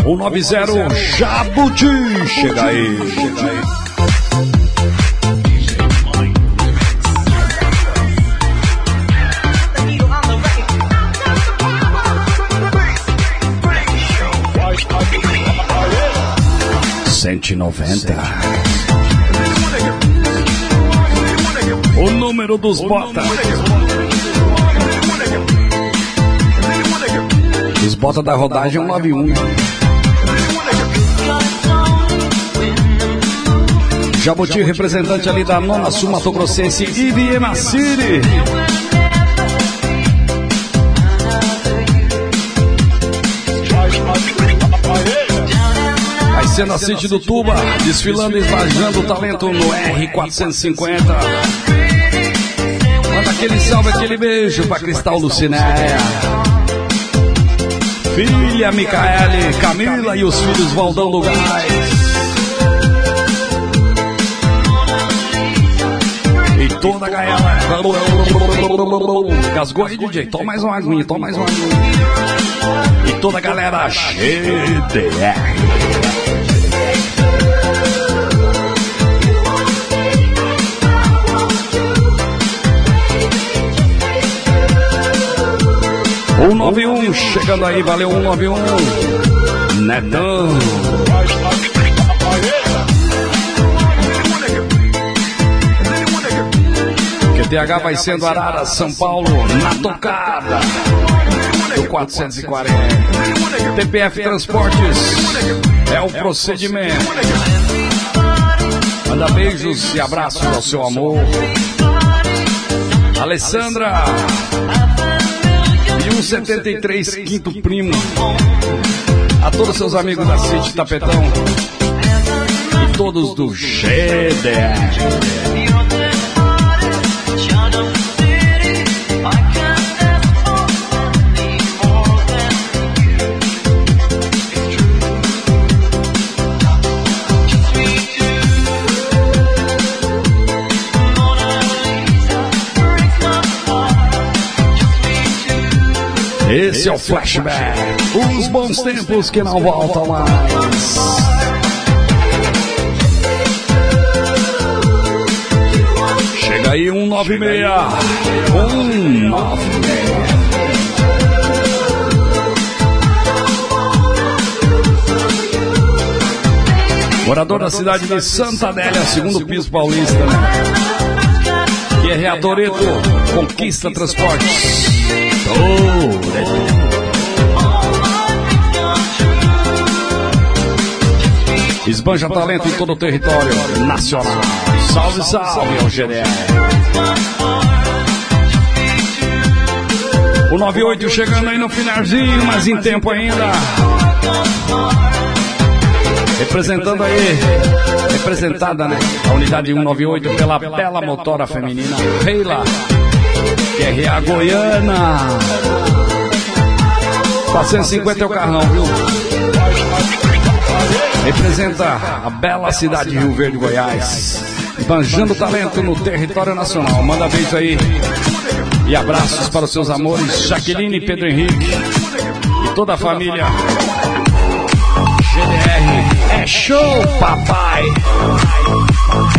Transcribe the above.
190 Jabuti. Chega aí. R$190. O número dos bota. Os bota da rodagem é 191. Jabuti, representante ali da Nona Sul Mato Grossense, Ibiema City. Sendo a City do Tuba, desfilando e esbajando o talento no R450. Manda aquele salve, aquele beijo pra Cristal Lucinéia, filha Micaele, Camila e os filhos Valdão do Gás. E toda a galera. Casgou aí, DJ. Toma mais uma aguinha, toma mais uma aguinha. E toda a galera GDR. O 191 chegando aí, valeu 191. Netão. QTH vai sendo Arara, São Paulo, na tocada do 440. TPF Transportes é o procedimento. Manda beijos e abraços ao seu amor. Alessandra. E 173, quinto primo. A todos seus amigos da City Tapetão. E todos do GDR. Esse é o flashback, os bons tempos que não voltam mais. Chega aí 196. 196. Morador da cidade de Santa Adélia, segundo piso paulista, né? Que é Reatoreto, Conquista Transportes. Esbanja talento em todo o território nacional. Salve, salve ao GDR. O 98 chegando aí no finalzinho, mas em tempo ainda. Representando aí, representada, né? A unidade 198 pela bela motora feminina Reila. QRA Goiânia. 450 é o carrão, viu? Representa a bela cidade de Rio Verde, Goiás. Banjando talento no território nacional. Manda beijo aí. E abraços para os seus amores, Jaqueline e Pedro Henrique. E toda a família. GDR é show, papai.